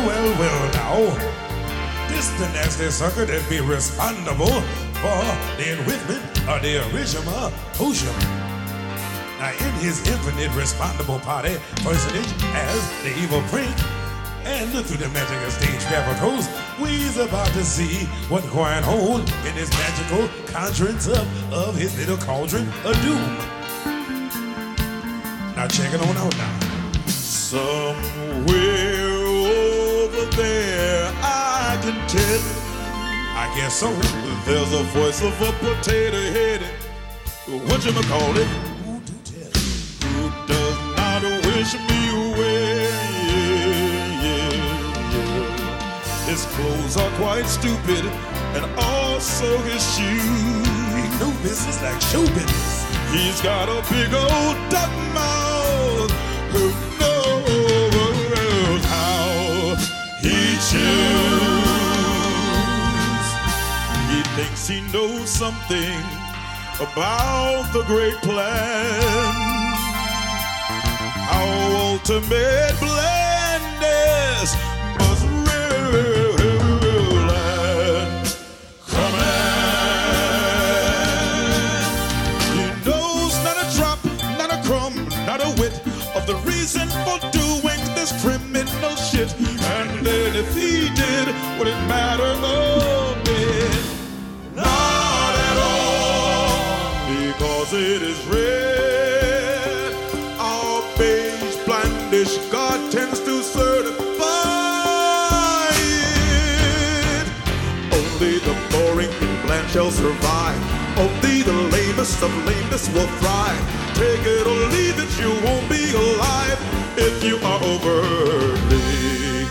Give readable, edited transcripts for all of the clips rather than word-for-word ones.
well now. This the nasty sucker that be responsible for the enwithment of the original potion. Now in his infinite responsible party personage as the evil prank, and through the magic of stage miracles, we's about to see what's going on in this magical conjurance up of his little cauldron of doom. Now check it on out now. Somewhere over there, I can tell. I guess so. There's a voice of a potato head. Whatchamacallit? Who do tell? Who does not wish me well? His clothes are quite stupid, and also his shoes. Ain't no business like show business. He's got a big old duck mouth. Who knows how he chews? He thinks he knows something about the great plan. How ultimate blindness must rule and command. He knows not a drop, not a crumb, not a whit of the reason for doing this criminal shit. And then if he did, would it matter a bit? Not at all, because it is red. Our beige, blindish God tends to certify it. Only the boring and bland shall survive. Only the lamest of lamest will thrive. Take it or leave it, you won't be alive if you are overly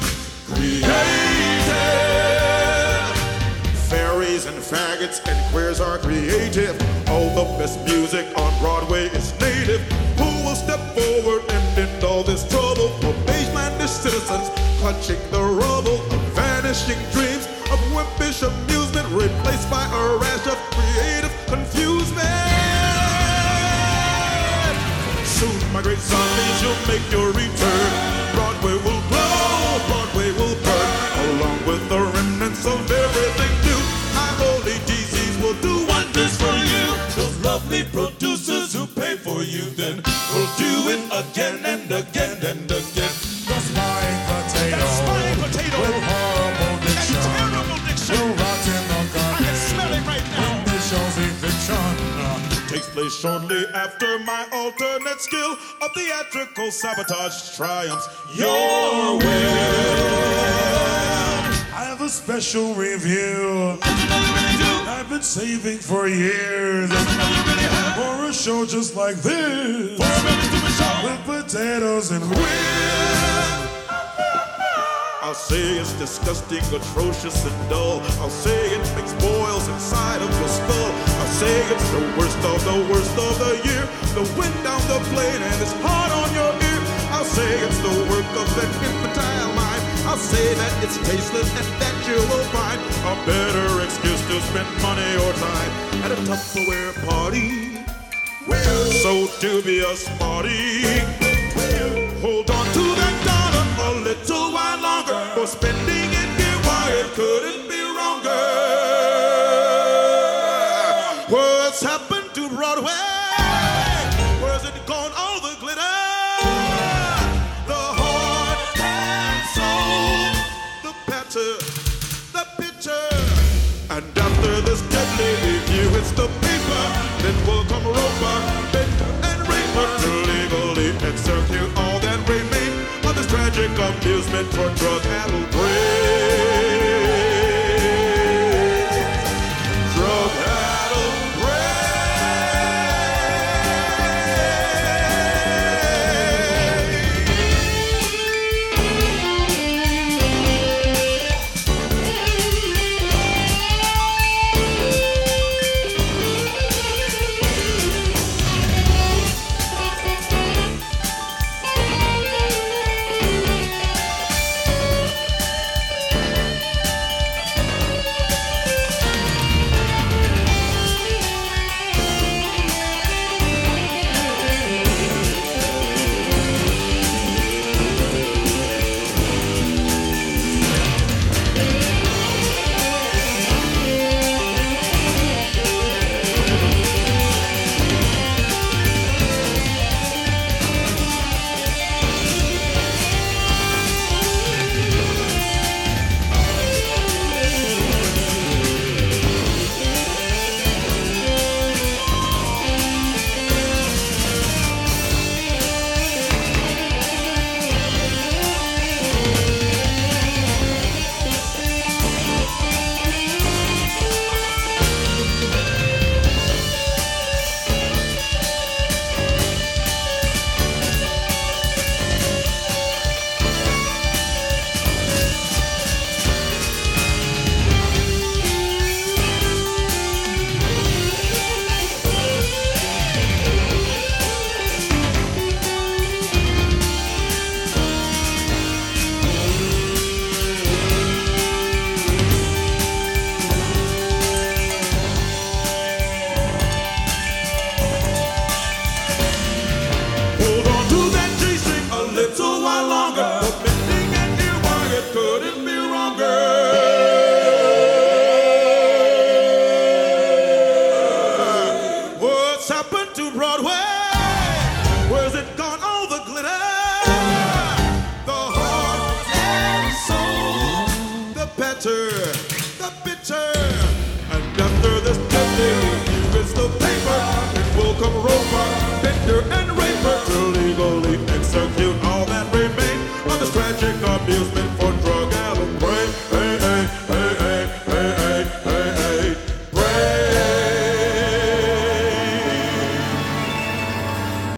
creative. Fairies and faggots and queers are creative. All the best music on Broadway is native. Who will step forward and end all this trouble for beige-minded citizens clutching the rubble of vanishing dreams of wimpish amusement replaced by a rash of creative confusement? Soon, my great zombies, you'll make your return. Broadway will glow, Broadway will burn, along with the remnants of everything new. Our holy DCs will do wonders for you. Those lovely producers who pay for you, then will do it again and again and again. The spying potato. That spying potato with horrible diction. and terrible diction. Will rot in the I garbage. can smell it right now. When this show's eviction. Takes place shortly after my alternate skill of theatrical sabotage triumphs your will. I have a special review. I've been saving for years for a show just like this, with potatoes and whip. I'll say it's disgusting, atrocious, and dull. I'll say it makes boils inside of your skull. I'll say it's the worst of the year. The wind down the plane and it's hard on your ear. I'll say it's the work of an infantile mind. I'll say that it's tasteless and that you will find a better excuse to spend money or time at a Tupperware party. So do be a smarty. Hold on to that dollar a little while longer, for spending it here, why it couldn't be wronger. What's happened to Broadway? Where's it gone, all the glitter? The heart and soul, the patter, the picture. And after this deadly review, it's the paper. Then will come Roper, Bender, and Raper to legally execute all that remain of this tragic amusement for drug-addled brains. Drug-addled bitter, the bitter. And after this day, here is the paper. It will come roper, bender, and raper to legally execute all that remain of this tragic amusement.